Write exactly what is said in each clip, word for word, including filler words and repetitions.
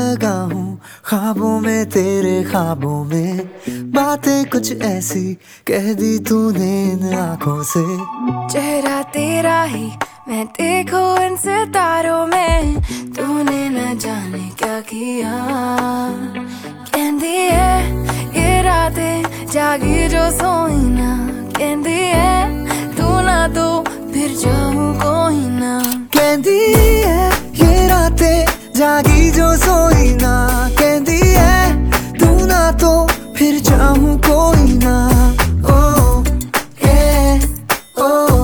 लगा हूँ ख्वाबों में, तेरे ख्वाबों में। बातें कुछ ऐसी कह दी तूने इन आँखों से। चेहरा तेरा ही मैं देखूं इन सितारों में, तूने न जाने क्या किया। कहती है ये रातें जागी जो सोई ना, कहती है तू ना तो फिर जाऊं कोई ना। कहती है ये रातें जागी जो सोई ना, कहती है तू ना तो फिर जाऊं कोई ना। ओ ये ओ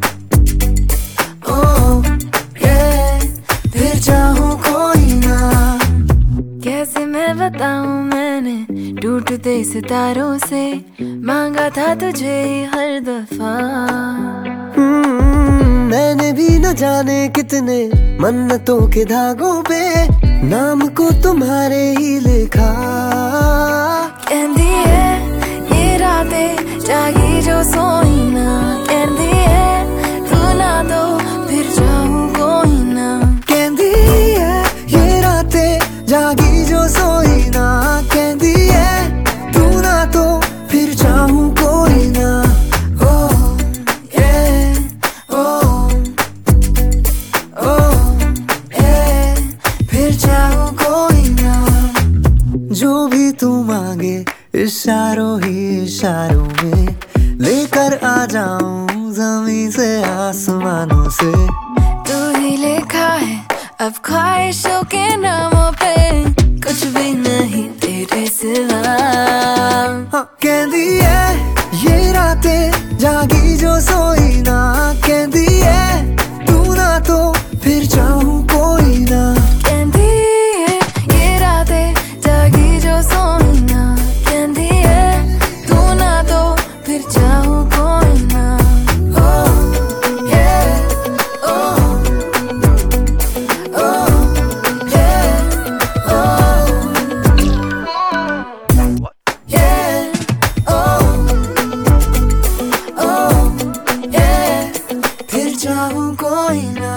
ओ ये फिर जाऊं कोई ना। कैसे मैं बताऊं, मैंने टूटते सितारों से मांगा था तुझे हर दफा। मैंने भी न जाने कितने मन्नतों के धागों पे नाम को तुम्हारे ही लिखा। कहती है ये रातें जागी जो सोई ना, कहती है तू ना तो फिर जाऊं कोई ना। कहती है ये रातें जागी जो सोई ना, कहती है तू ना तो फिर जाऊं कोई ना। जो भी तू मांगे इशारों ही इशारों में लेकर आ जाऊं जमीन से आसमानों से। तू ही लिखा है अब ख्वाहिशों के नामों पे, कुछ भी नहीं तेरे सिवा। हाँ, कहती है ये रातें जागी जो सोई ना, कहती है तू ना तो फिर जाऊं कोई ना। कहती है ये रातें जागी जो सोई ना, कहती है तू ना तो फिर जाऊं कोई ना। ओ ये ओ ओ ये ओ ये ओ ओ ये फिर जाऊं कोई ना।